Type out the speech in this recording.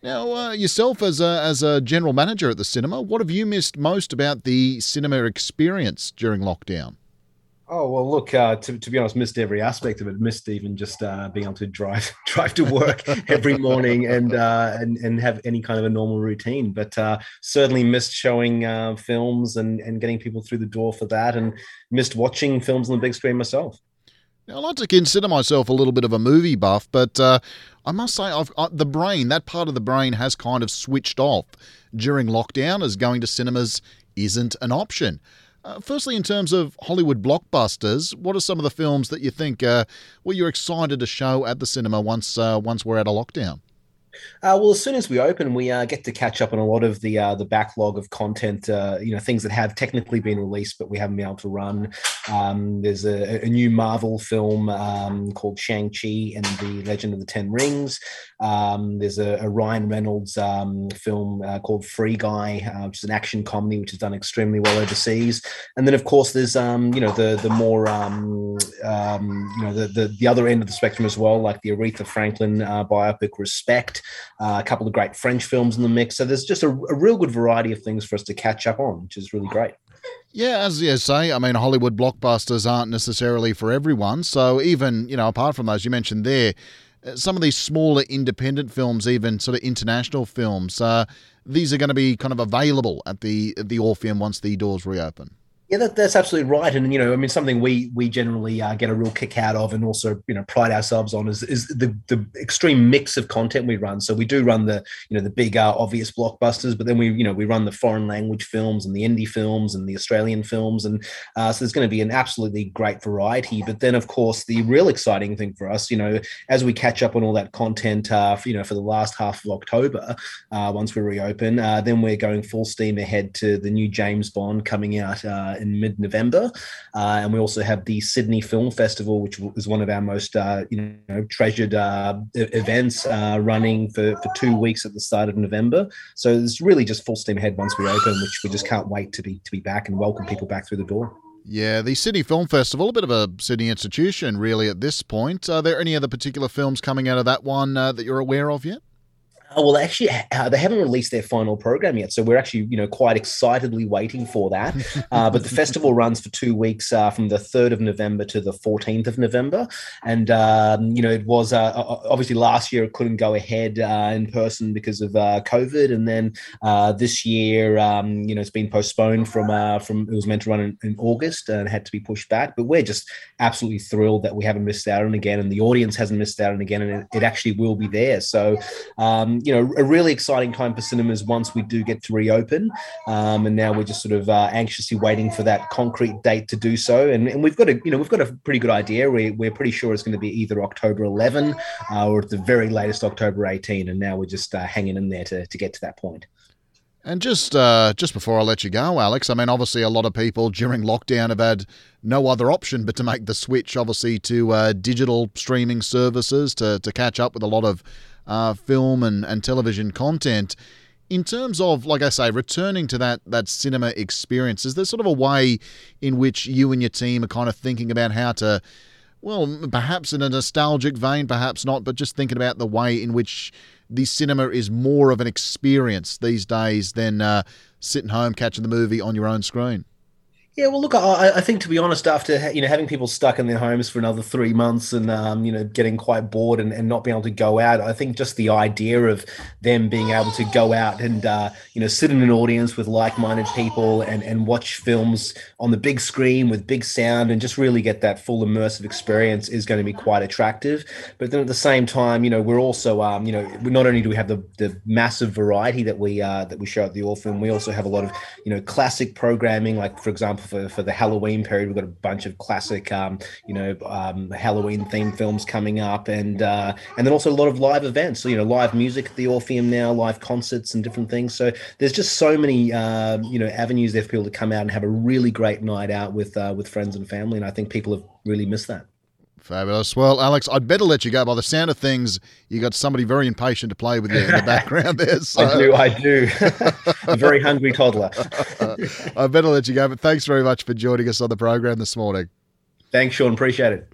Now, yourself as a general manager at the cinema, what have you missed most about the cinema experience during lockdown? Oh well, look. To be honest, missed every aspect of it. Missed even just being able to drive drive to work every morning and have any kind of a normal routine. But certainly missed showing films and getting people through the door for that, and missed watching films on the big screen myself. Now, I like to consider myself a little bit of a movie buff, but I must say, the brain, that part of the brain has kind of switched off during lockdown, as going to cinemas isn't an option. Firstly, in terms of Hollywood blockbusters, what are some of the films that you think you're excited to show at the cinema once we're out of lockdown? Well, as soon as we open, we get to catch up on a lot of the backlog of content. Things that have technically been released, but we haven't been able to run. There's a new Marvel film called Shang-Chi and the Legend of the Ten Rings. There's a Ryan Reynolds film called Free Guy, which is an action comedy which has done extremely well overseas. And then, of course, there's the more the other end of the spectrum as well, like the Aretha Franklin biopic Respect. A couple of great French films in the mix. So there's just a real good variety of things for us to catch up on, which is really great. Yeah, as you say, I mean, Hollywood blockbusters aren't necessarily for everyone. So even, apart from those you mentioned there, some of these smaller independent films, even sort of international films, these are going to be kind of available at the Orpheum once the doors reopen. Yeah, that's absolutely right, and something we generally get a real kick out of, and also pride ourselves on is the extreme mix of content we run. So we do run the big obvious blockbusters, but then we run the foreign language films and the indie films and the Australian films, and so there's going to be an absolutely great variety. But then, of course, the real exciting thing for us, as we catch up on all that content, for the last half of October, once we reopen, then we're going full steam ahead to the new James Bond coming out in mid-November, and we also have the Sydney Film Festival, which is one of our most treasured events, running for 2 weeks at the start of November. So it's really just full steam ahead once we open, which we just can't wait to be back and welcome people back through the door. Yeah, the Sydney Film Festival, a bit of a Sydney institution really at this point. Are there any other particular films coming out of that one that you're aware of yet? Well, actually, they haven't released their final program yet, so we're actually, quite excitedly waiting for that. But the festival runs for 2 weeks, from the 3rd of November to the 14th of November, and it was obviously last year it couldn't go ahead in person because of COVID, and then this year, it's been postponed from it was meant to run in August and had to be pushed back. But we're just absolutely thrilled that we haven't missed out on it again, and the audience hasn't missed out on it again, and it actually will be there. So. A really exciting time for cinemas once we do get to reopen. And now we're just sort of anxiously waiting for that concrete date to do so. And we've got a pretty good idea. We're pretty sure it's going to be either October 11 or at the very latest October 18. And now we're just hanging in there to get to that point. And just before I let you go, Alex, I mean, obviously a lot of people during lockdown have had no other option but to make the switch, obviously, to digital streaming services to catch up with a lot of film and television content. In terms of, like I say, returning to that cinema experience, is there sort of a way in which you and your team are kind of thinking about how to, well, perhaps in a nostalgic vein, perhaps not, but just thinking about the way in which the cinema is more of an experience these days than sitting home catching the movie on your own screen? Yeah, well, look, I think to be honest, after having people stuck in their homes for another 3 months and getting quite bored and not being able to go out, I think just the idea of them being able to go out and sit in an audience with like-minded people and watch films on the big screen with big sound and just really get that full immersive experience is going to be quite attractive. But then at the same time, we're also not only do we have the massive variety that we show at the Orpheum, we also have a lot of classic programming, like for example. For the Halloween period, we've got a bunch of classic, Halloween themed films coming up, and then also a lot of live events. So live music at the Orpheum now, live concerts and different things. So there's just so many, avenues there for people to come out and have a really great night out with friends and family, and I think people have really missed that. Fabulous. Well, Alex, I'd better let you go. By the sound of things, you got somebody very impatient to play with you in the background there. So. I do. A very hungry toddler. I better let you go, but thanks very much for joining us on the program this morning. Thanks, Sean. Appreciate it.